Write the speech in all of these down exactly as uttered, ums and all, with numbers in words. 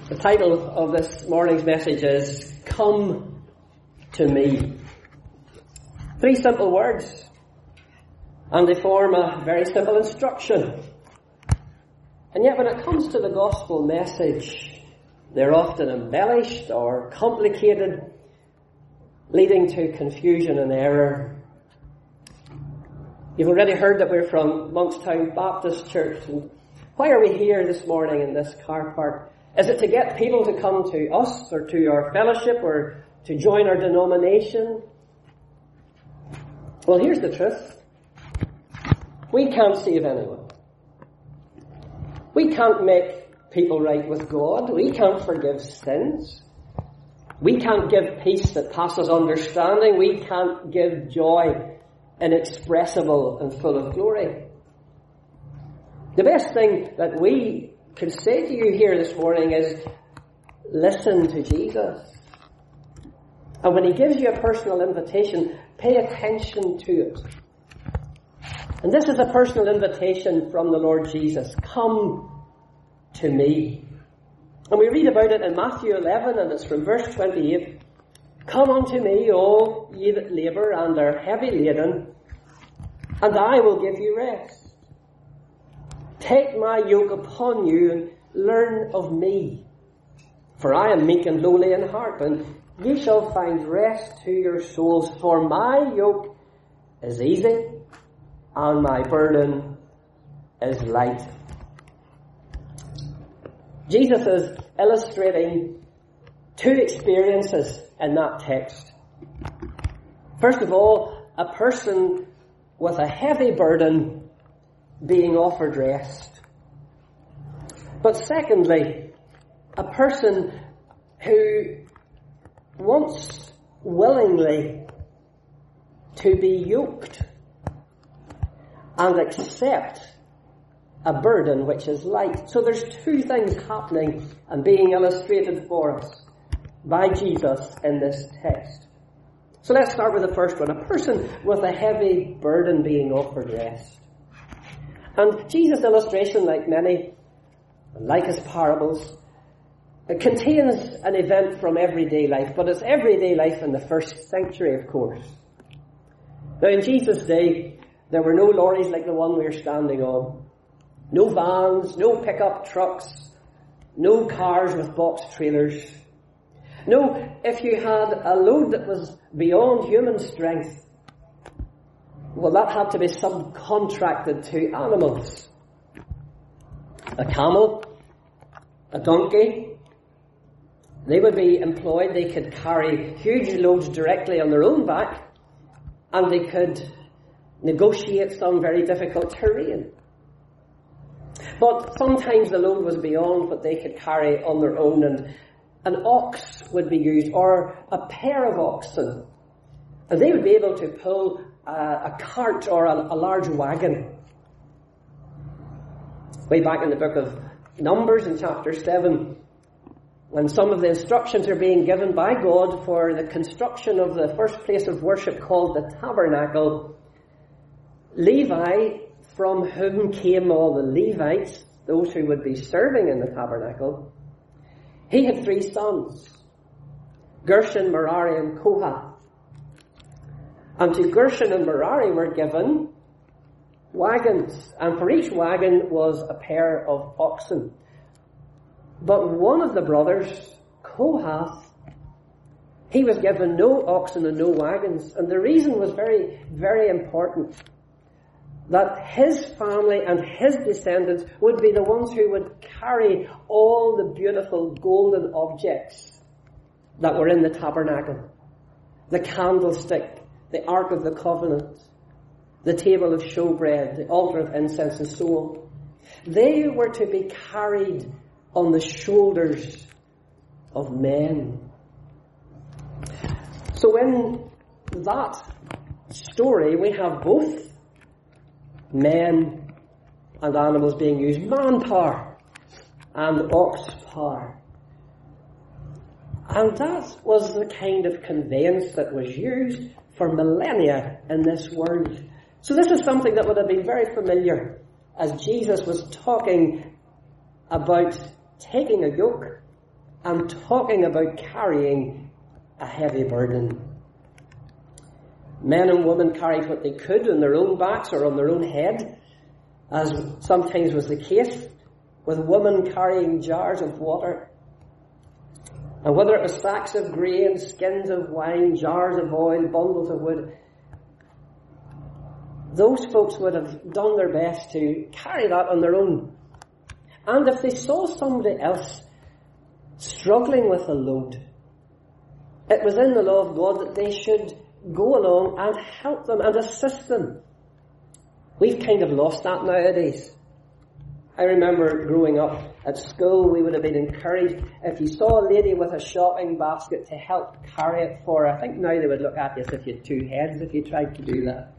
The title of this morning's message is Come to Me. Three simple words, and they form a very simple instruction. And yet when it comes to the gospel message, they're often embellished or complicated, leading to confusion and error. You've already heard that we're from Monkstown Baptist Church. And why are we here this morning in this car park? Is it to get people to come to us or to our fellowship or to join our denomination? Well, here's the truth. We can't save anyone. We can't make people right with God. We can't forgive sins. We can't give peace that passes understanding. We can't give joy inexpressible and full of glory. The best thing that we can say to you here this morning is listen to Jesus. And when he gives you a personal invitation, pay attention to it. And this is a personal invitation from the Lord Jesus. Come to me. And we read about it in Matthew eleven, and it's from verse twenty-eight. Come unto me, all ye that labour and are heavy laden, and I will give you rest. Take my yoke upon you and learn of me. For I am meek and lowly in heart, and ye shall find rest to your souls. For my yoke is easy, and my burden is light. Jesus is illustrating two experiences in that text. First of all, a person with a heavy burden being offered rest. But secondly, a person who wants willingly to be yoked and accept a burden which is light. So there's two things happening and being illustrated for us by Jesus in this text. So let's start with the first one. A person with a heavy burden being offered rest. And Jesus' illustration, like many, like his parables, it contains an event from everyday life, but it's everyday life in the first century, of course. Now, in Jesus' day, there were no lorries like the one we're standing on, no vans, no pickup trucks, no cars with box trailers. No, if you had a load that was beyond human strength, well, that had to be subcontracted to animals. A camel, a donkey, they would be employed. They could carry huge loads directly on their own back, and they could negotiate some very difficult terrain. But sometimes the load was beyond what they could carry on their own, and an ox would be used, or a pair of oxen. And they would be able to pull a, a cart or a, a large wagon. Way back in the book of Numbers in chapter seven, when some of the instructions are being given by God for the construction of the first place of worship called the tabernacle, Levi, from whom came all the Levites, those who would be serving in the tabernacle, he had three sons, Gershon, Merari, and Kohath. And to Gershon and Merari were given wagons, and for each wagon was a pair of oxen. But one of the brothers, Kohath, he was given no oxen and no wagons. And the reason was very, very important. That his family and his descendants would be the ones who would carry all the beautiful golden objects that were in the tabernacle. The candlestick, the Ark of the Covenant, the table of showbread, the altar of incense, and so on. They were to be carried on the shoulders of men. So in that story, we have both men and animals being used, manpower and ox power. And that was the kind of conveyance that was used for millennia in this world. So this is something that would have been very familiar as Jesus was talking about taking a yoke I'm talking about carrying a heavy burden. Men and women carried what they could on their own backs or on their own head, as sometimes was the case, with women carrying jars of water. And whether it was sacks of grain, skins of wine, jars of oil, bundles of wood, those folks would have done their best to carry that on their own. And if they saw somebody else struggling with a load, it was in the law of God that they should go along and help them and assist them. We've kind of lost that nowadays. I remember growing up at school, we would have been encouraged if you saw a lady with a shopping basket to help carry it for her. I think now they would look at you as if you had two heads if you tried to do that.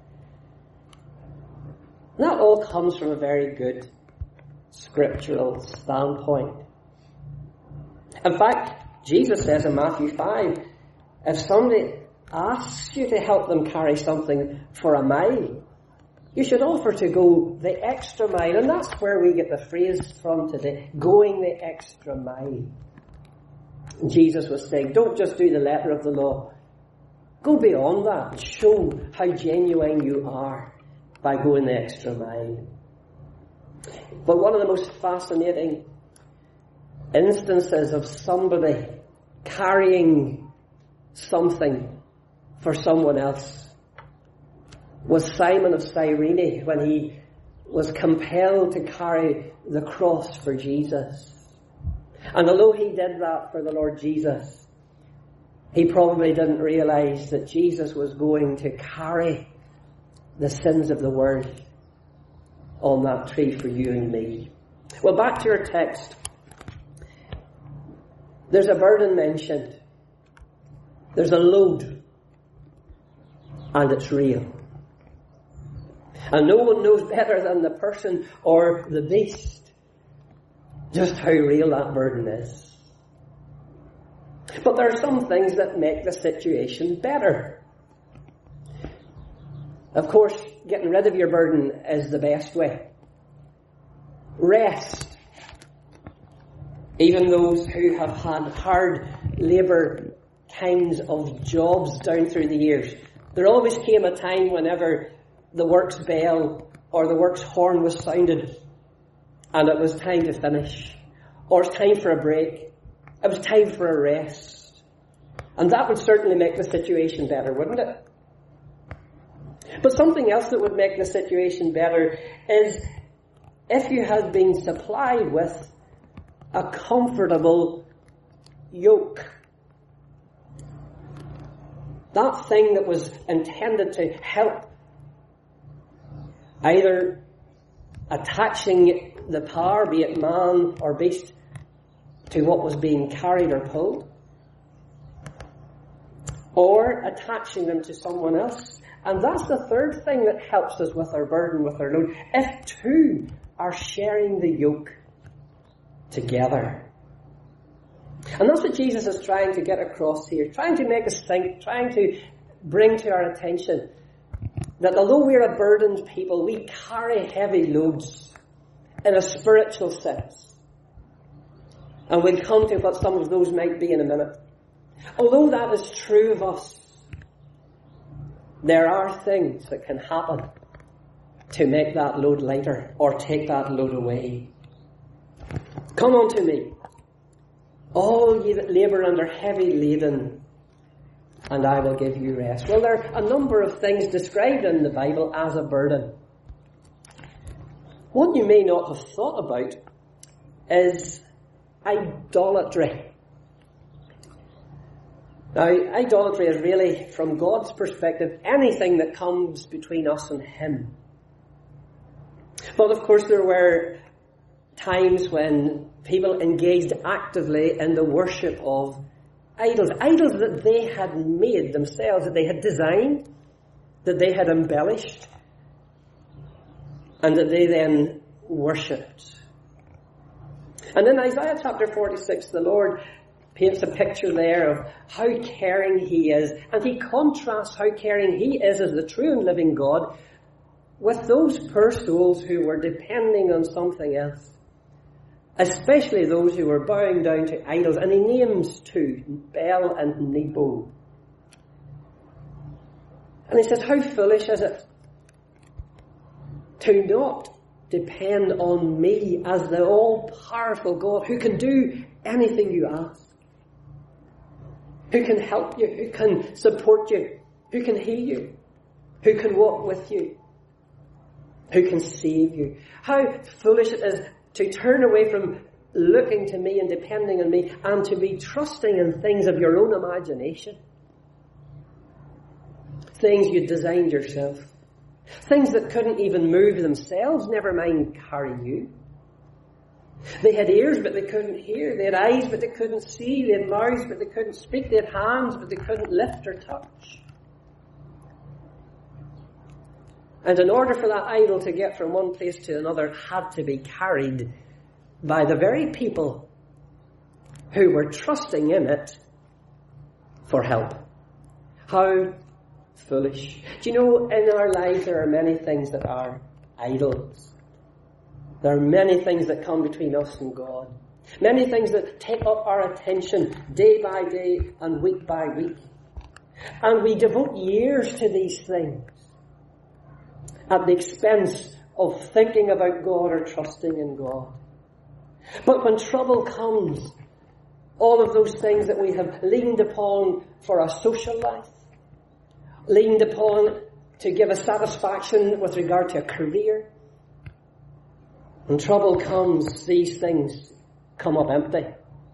That all comes from a very good scriptural standpoint. In fact, Jesus says in Matthew five, if somebody asks you to help them carry something for a mile, you should offer to go the extra mile. And that's where we get the phrase from today, going the extra mile. Jesus was saying, don't just do the letter of the law. Go beyond that and show how genuine you are by going the extra mile. But one of the most fascinating instances of somebody carrying something for someone else was Simon of Cyrene, when he was compelled to carry the cross for Jesus. And although he did that for the Lord Jesus, he probably didn't realize that Jesus was going to carry the sins of the world on that tree for you and me. Well, back to your text. There's a burden mentioned. There's a load. And it's real. And no one knows better than the person or the beast just how real that burden is. But there are some things that make the situation better. Of course, getting rid of your burden is the best way. Rest. Even those who have had hard labour kinds of jobs down through the years, there always came a time whenever the works bell or the works horn was sounded and it was time to finish, or it's time for a break, it was time for a rest. And that would certainly make the situation better, wouldn't it? But something else that would make the situation better is if you had been supplied with a comfortable yoke. That thing that was intended to help either attaching the power, be it man or beast, to what was being carried or pulled, or attaching them to someone else. And that's the third thing that helps us with our burden, with our load. If two are sharing the yoke together. And that's what Jesus is trying to get across here, trying to make us think, trying to bring to our attention that although we're a burdened people, we carry heavy loads in a spiritual sense. And we'll come to what some of those might be in a minute. Although that is true of us, there are things that can happen to make that load lighter or take that load away. Come unto me, all ye that labour and are heavy laden, and I will give you rest. Well, there are a number of things described in the Bible as a burden. What you may not have thought about is idolatry. Now, idolatry is really, from God's perspective, anything that comes between us and Him. But of course there were times when people engaged actively in the worship of idols. Idols that they had made themselves, that they had designed, that they had embellished, and that they then worshipped. And in Isaiah chapter forty-six, the Lord paints a picture there of how caring He is, and He contrasts how caring He is as the true and living God with those poor souls who were depending on something else. especially those who were bowing down to idols. And he names two, Bel and Nebo. And he says, how foolish is it to not depend on me as the all-powerful God who can do anything you ask, who can help you, who can support you, who can heal you, who can walk with you, who can save you. How foolish it is to turn away from looking to me and depending on me and to be trusting in things of your own imagination. Things you designed yourself. Things that couldn't even move themselves, never mind carry you. They had ears, but they couldn't hear. They had eyes, but they couldn't see. They had mouths, but they couldn't speak. They had hands, but they couldn't lift or touch. And in order for that idol to get from one place to another, it had to be carried by the very people who were trusting in it for help. How foolish. Do you know, in our lives there are many things that are idols. There are many things that come between us and God. Many things that take up our attention day by day and week by week. And we devote years to these things at the expense of thinking about God or trusting in God. But when trouble comes, all of those things that we have leaned upon for our social life, leaned upon to give us satisfaction with regard to a career, when trouble comes, these things come up empty.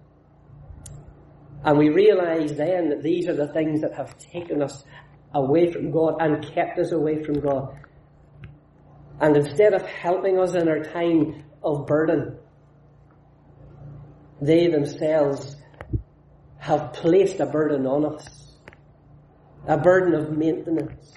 And we realize then that these are the things that have taken us away from God and kept us away from God. And instead of helping us in our time of burden, they themselves have placed a burden on us. A burden of maintenance.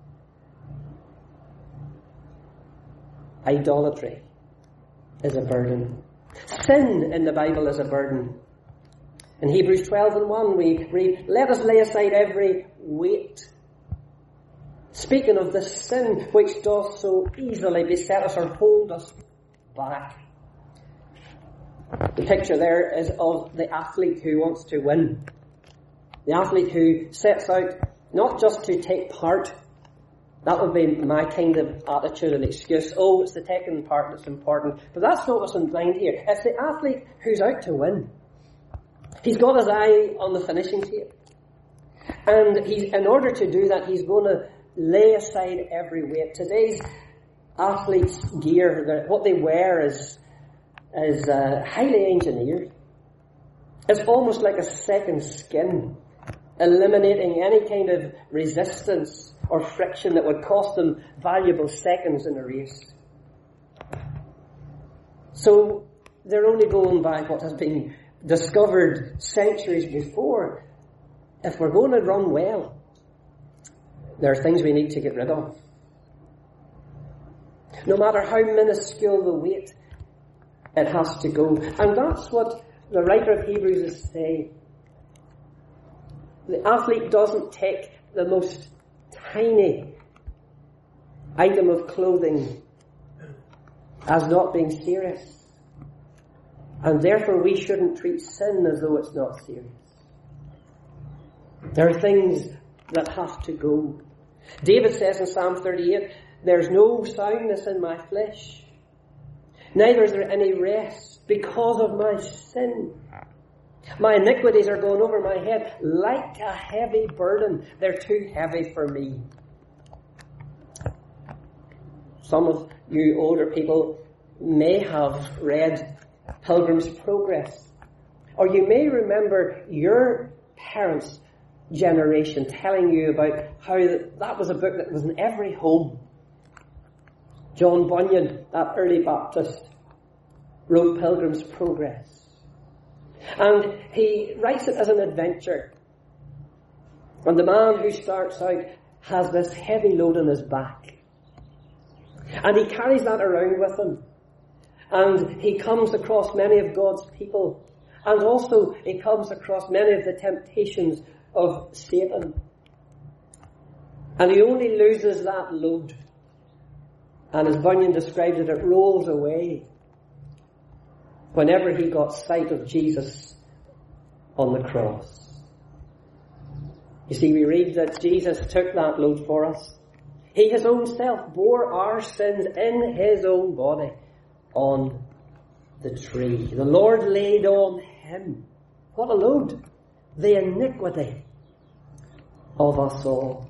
Idolatry is a burden. Sin in the Bible is a burden. In Hebrews twelve and one we read, let us lay aside every weight. Speaking of the sin which doth so easily beset us or hold us back. The picture there is of the athlete who wants to win. The athlete who sets out not just to take part. That would be my kind of attitude and excuse. Oh, it's the taking part that's important. But that's not what's in mind here. It's the athlete who's out to win. He's got his eye on the finishing tape. And he's, in order to do that, he's going to lay aside every weight. Today's athletes' gear, what they wear is, is uh, highly engineered. It's almost like a second skin, eliminating any kind of resistance or friction that would cost them valuable seconds in a race. So they're only going by what has been discovered centuries before. If we're going to run well, there are things we need to get rid of. No matter how minuscule the weight, it has to go. And that's what the writer of Hebrews is saying. The athlete doesn't take the most tiny item of clothing as not being serious. And therefore we shouldn't treat sin as though it's not serious. There are things that have to go. David says in Psalm thirty-eight, there's no soundness in my flesh, neither is there any rest because of my sin. My iniquities are going over my head like a heavy burden. They're too heavy for me. Some of you older people may have read Pilgrim's Progress. Or you may remember your parents' generation telling you about how that was a book that was in every home. John Bunyan, that early Baptist, wrote Pilgrim's Progress. And he writes it as an adventure. And the man who starts out has this heavy load on his back. And he carries that around with him. And he comes across many of God's people. And also he comes across many of the temptations of Satan. And he only loses that load. And as Bunyan describes it, it rolls away. whenever he got sight of Jesus on the cross. You see, we read that Jesus took that load for us. He, his own self, bore our sins in his own body on the tree. The Lord laid on him, what a load, the iniquity of us all.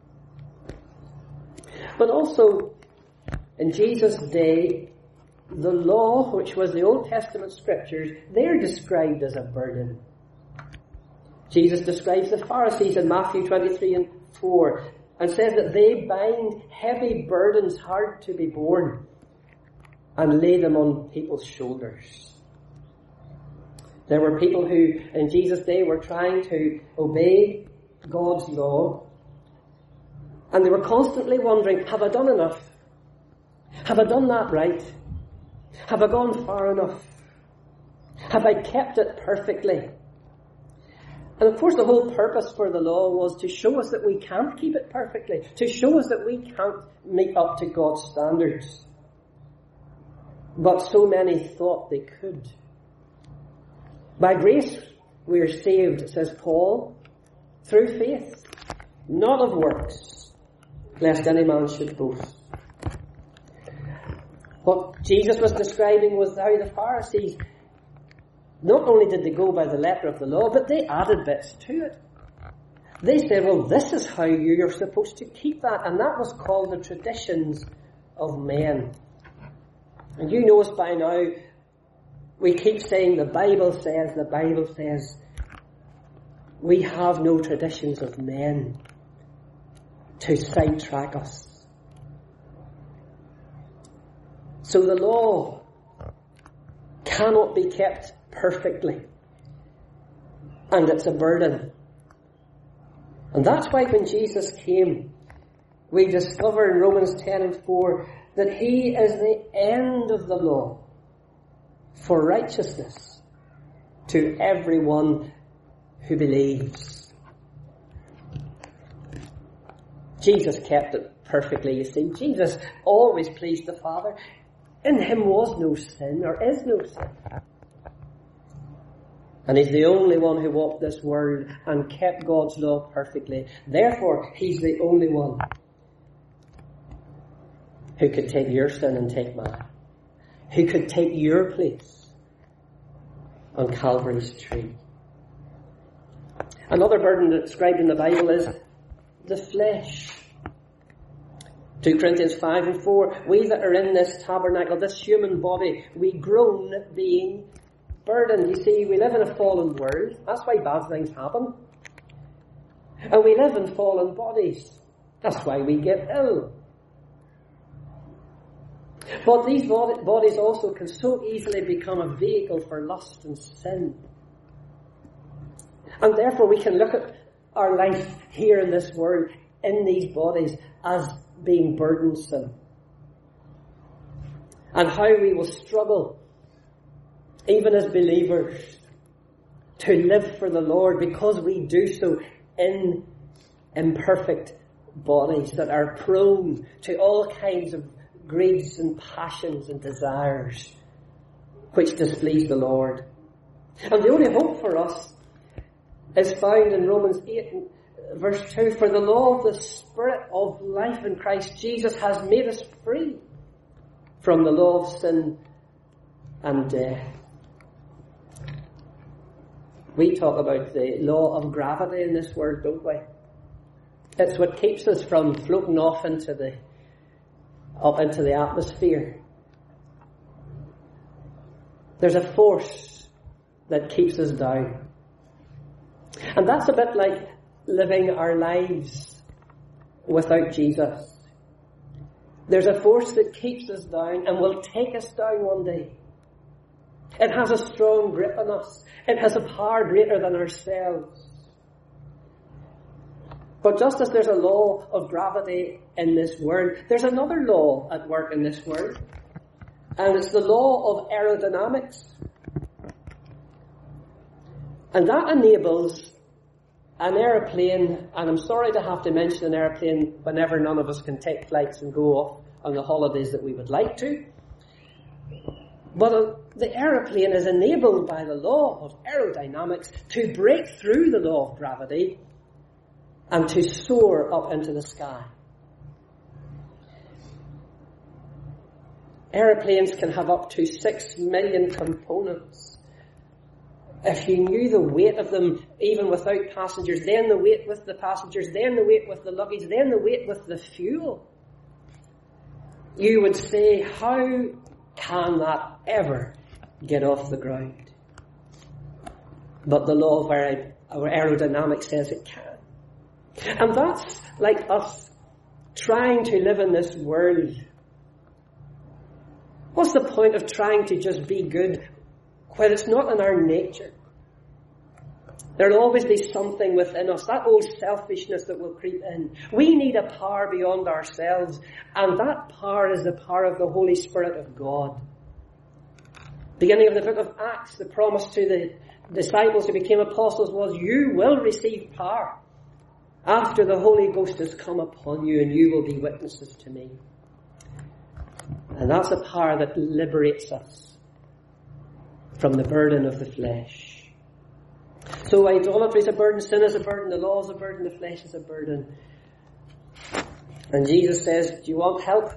But also, in Jesus' day, the law, which was the Old Testament scriptures, they're described as a burden. Jesus describes the Pharisees in Matthew twenty-three and four and says that they bind heavy burdens hard to be borne and lay them on people's shoulders. There were people who, in Jesus' day, were trying to obey God's law, and they were constantly wondering, have I done enough? Have I done that right? Have I gone far enough? Have I kept it perfectly? And of course the whole purpose for the law was to show us that we can't keep it perfectly, to show us that we can't meet up to God's standards. But so many thought they could. By grace we are saved, says Paul, through faith, not of works, lest any man should boast. What Jesus was describing was how the Pharisees, not only did they go by the letter of the law, but they added bits to it. They said, well, this is how you're supposed to keep that, and that was called the traditions of men. And you know us by now, we keep saying the Bible says, the Bible says. We have no traditions of men to sidetrack us. So the law cannot be kept perfectly. And it's a burden. And that's why when Jesus came, we discover in Romans ten and four that he is the end of the law for righteousness to everyone who believes. Jesus kept it perfectly, you see. Jesus always pleased the Father. In him was no sin, or is no sin. And he's the only one who walked this world and kept God's law perfectly. Therefore, he's the only one who could take your sin and take mine. Who could take your place on Calvary's tree. Another burden described in the Bible is the flesh. two Corinthians five and four, we that are in this tabernacle, this human body, we groan being burdened. You see, we live in a fallen world. That's why bad things happen. And we live in fallen bodies. That's why we get ill. But these bodies also can so easily become a vehicle for lust and sin. And therefore we can look at our life here in this world, in these bodies, as being burdensome. And how we will struggle, even as believers, to live for the Lord, because we do so in imperfect bodies that are prone to all kinds of greeds and passions and desires which displease the Lord. And the only hope for us is found in Romans eight verse two. For the law of the Spirit of life in Christ Jesus has made us free from the law of sin and death. We talk about the law of gravity in this world, don't we? It's what keeps us from floating off into the up into the atmosphere. There's a force that keeps us down. And that's a bit like living our lives without Jesus. There's a force that keeps us down and will take us down one day. It has a strong grip on us. It has a power greater than ourselves. But just as there's a law of gravity in this world, there's another law at work in this world. And it's the law of aerodynamics. And that enables an aeroplane, and I'm sorry to have to mention an aeroplane whenever none of us can take flights and go off on the holidays that we would like to. But uh, the aeroplane is enabled by the law of aerodynamics to break through the law of gravity and to soar up into the sky. Aeroplanes can have up to six million components. If you knew the weight of them, even without passengers, then the weight with the passengers, then the weight with the luggage, then the weight with the fuel, you would say, how can that ever get off the ground? But the law of aer- our aerodynamics says it can. And that's like us trying to live in this world. What's the point of trying to just be good when it's not in our nature? There'll always be something within us, that old selfishness that will creep in. We need a power beyond ourselves, and that power is the power of the Holy Spirit of God. Beginning of the book of Acts, the promise to the disciples who became apostles was, you will receive power after the Holy Ghost has come upon you, and you will be witnesses to me. And that's a power that liberates us from the burden of the flesh. So idolatry is a burden, sin is a burden, the law is a burden, the flesh is a burden. And Jesus says, do you want help?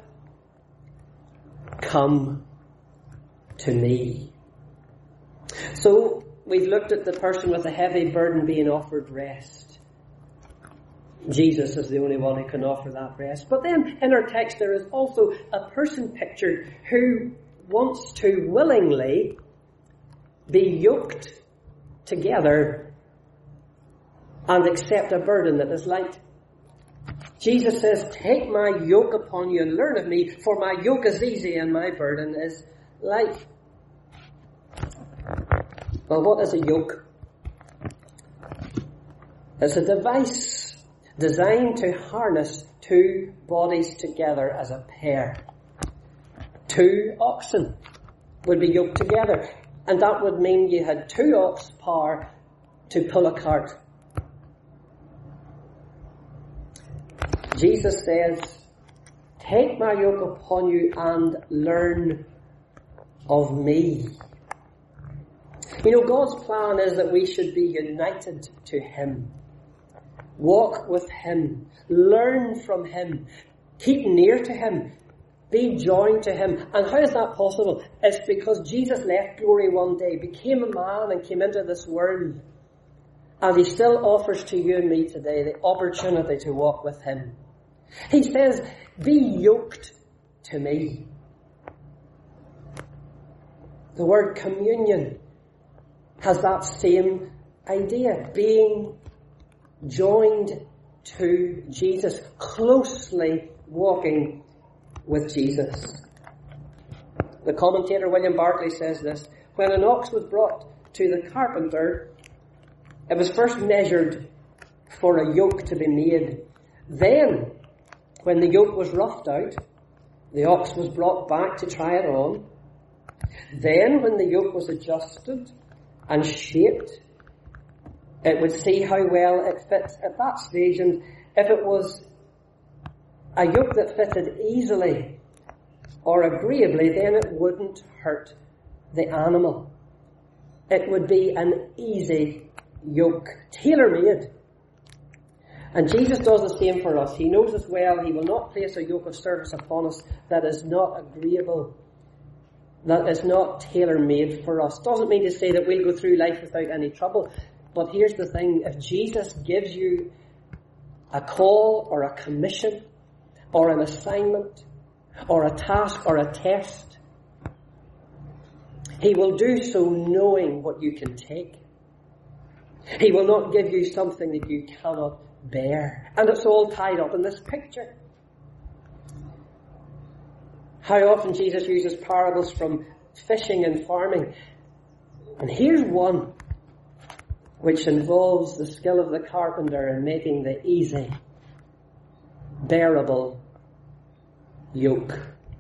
Come to me. So we've looked at the person with a heavy burden being offered rest. Jesus is the only one who can offer that rest. But then in our text there is also a person pictured who wants to willingly be yoked together and accept a burden that is light. Jesus says, take my yoke upon you and learn of me, for my yoke is easy and my burden is light. Well, what is a yoke? It's a device designed to harness two bodies together as a pair. Two oxen would be yoked together, and that would mean you had two ox power to pull a cart. Jesus says, take my yoke upon you and learn of me. You know, God's plan is that we should be united to Him. Walk with Him. Learn from Him. Keep near to Him. Be joined to Him. And how is that possible? It's because Jesus left glory one day, became a man and came into this world. And He still offers to you and me today the opportunity to walk with Him. He says, be yoked to me. The word communion has that same idea. Being joined to Jesus, closely walking with Jesus. The commentator William Barclay says this: when an ox was brought to the carpenter, it was first measured for a yoke to be made. Then, when the yoke was roughed out, the ox was brought back to try it on. Then, when the yoke was adjusted and shaped, it would see how well it fits at that stage, and if it was a yoke that fitted easily or agreeably, then it wouldn't hurt the animal. It would be an easy yoke, tailor-made. And Jesus does the same for us. He knows us well. He will not place a yoke of service upon us that is not agreeable, that is not tailor-made for us. Doesn't mean to say that we'll go through life without any trouble. But here's the thing: if Jesus gives you a call or a commission or an assignment or a task or a test, He will do so knowing what you can take. He will not give you something that you cannot bear. And it's all tied up in this picture. How often Jesus uses parables from fishing and farming. And here's one which involves the skill of the carpenter in making the easy, bearable yoke.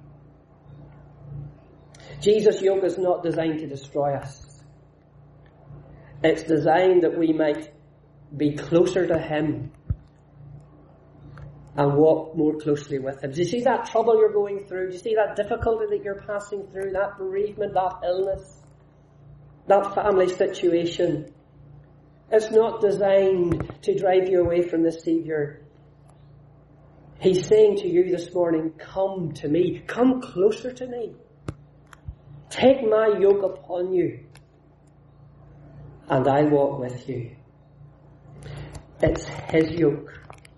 Jesus' yoke is not designed to destroy us. It's designed that we might be closer to Him and walk more closely with him. Do you see that trouble you're going through? Do you see that difficulty that you're passing through, that bereavement, that illness, that family situation? It's not designed to drive you away from the Saviour. He's saying to you this morning, come to me. Come closer to me. Take my yoke upon you, and I'll walk with you. It's his yoke.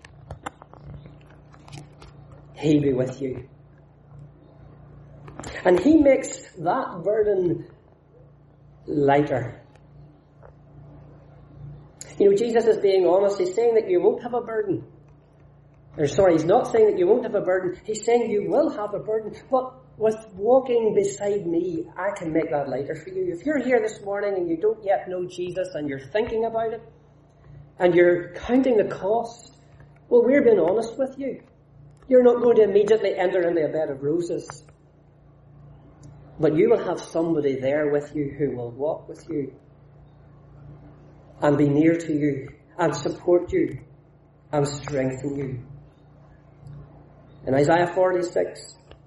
He be with you. And he makes that burden lighter. You know, Jesus is being honest. He's saying that you won't have a burden. Or sorry, he's not saying that you won't have a burden. He's saying you will have a burden. But with walking beside me, I can make that lighter for you. If you're here this morning and you don't yet know Jesus and you're thinking about it, and you're counting the cost, well, we're being honest with you. You're not going to immediately enter into a bed of roses. But you will have somebody there with you who will walk with you and be near to you and support you and strengthen you. In Isaiah forty-six,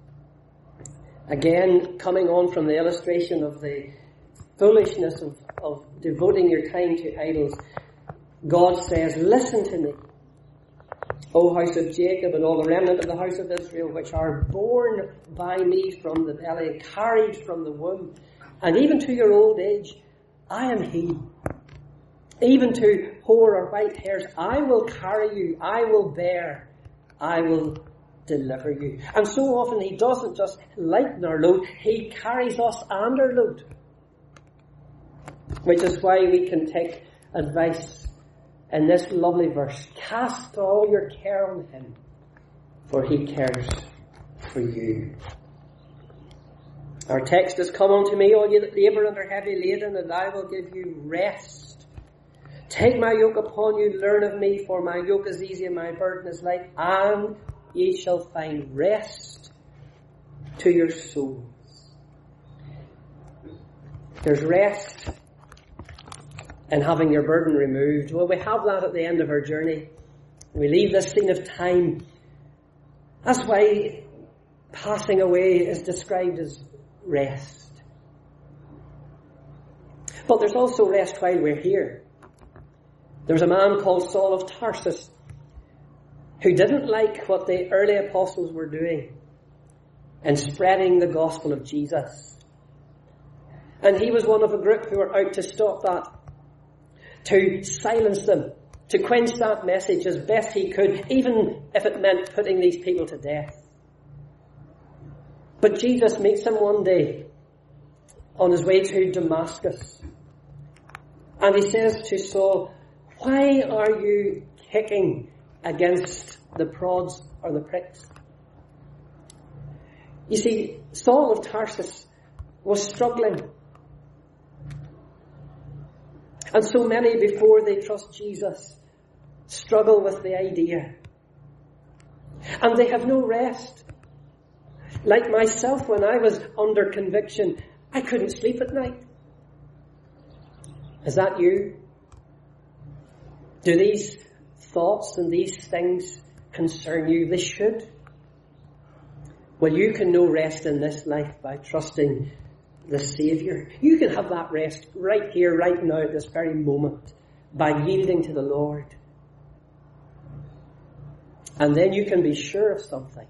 again, coming on from the illustration of the foolishness of, of devoting your time to idols, God says, listen to me, O house of Jacob, and all the remnant of the house of Israel, which are born by me from the belly, carried from the womb, and even to your old age, I am he. Even to hoar or white hairs, I will carry you, I will bear, I will deliver you. And so often he doesn't just lighten our load, he carries us and our load. Which is why we can take advice in this lovely verse. Cast all your care on him, for he cares for you. Our text is, come unto me, all ye that labour and are heavy laden, and I will give you rest. Take my yoke upon you, learn of me, for my yoke is easy and my burden is light, and ye shall find rest to your souls. There's rest in having your burden removed. Well, we have that at the end of our journey. We leave this scene of time. That's why passing away is described as rest. But there's also rest while we're here. There's a man called Saul of Tarsus who didn't like what the early apostles were doing in spreading the gospel of Jesus. And he was one of a group who were out to stop that, to silence them, to quench that message as best he could, even if it meant putting these people to death. But Jesus meets him one day on his way to Damascus. And he says to Saul, why are you kicking against the prods or the pricks? You see, Saul of Tarsus was struggling. And so many, before they trust Jesus, struggle with the idea. And they have no rest. Like myself, when I was under conviction, I couldn't sleep at night. Is that you? Do these thoughts and these things concern you? They should. Well, you can know rest in this life by trusting the Saviour. You can have that rest right here, right now, at this very moment, by yielding to the Lord. And then you can be sure of something.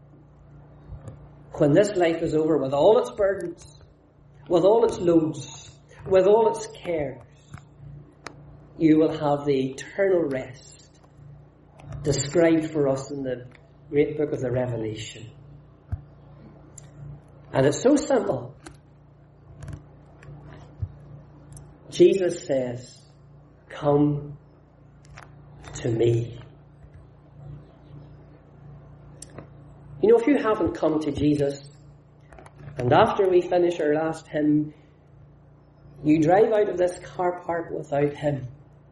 When this life is over, with all its burdens, with all its loads, with all its cares, you will have the eternal rest described for us in the great book of the Revelation. And it's so simple. Jesus says, come to me. You know, if you haven't come to Jesus, and after we finish our last hymn, you drive out of this car park without him,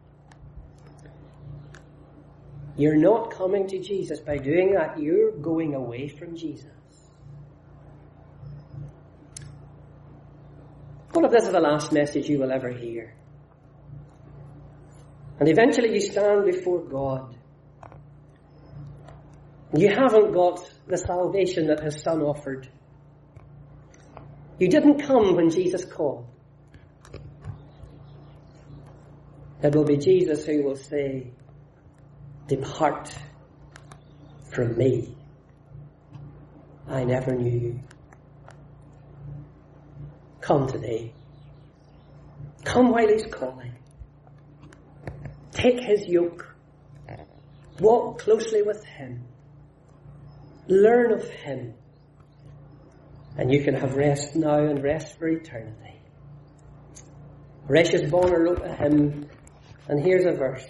you're not coming to Jesus. By doing that, you're going away from Jesus. What if this is the last message you will ever hear? And eventually you stand before God. You haven't got the salvation that his Son offered. You didn't come when Jesus called. It will be Jesus who will say, depart from me. I never knew you. Come today. Come while he's calling. Take his yoke. Walk closely with him. Learn of him. And you can have rest now and rest for eternity. Horatius Bonar wrote a hymn, and here's a verse.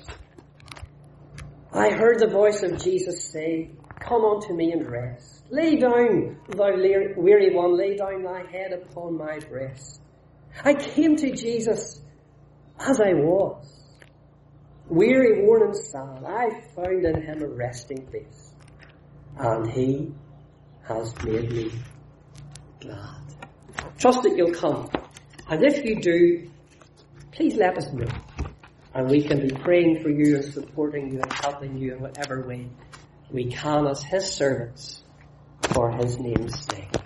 I heard the voice of Jesus say, come unto me and rest. Lay down, thou weary one, lay down thy head upon my breast. I came to Jesus as I was. Weary, worn and sad, I found in him a resting place. And he has made me glad. Trust that you'll come. And if you do, please let us know. And we can be praying for you and supporting you and helping you in whatever way we can as his servants for his name's sake.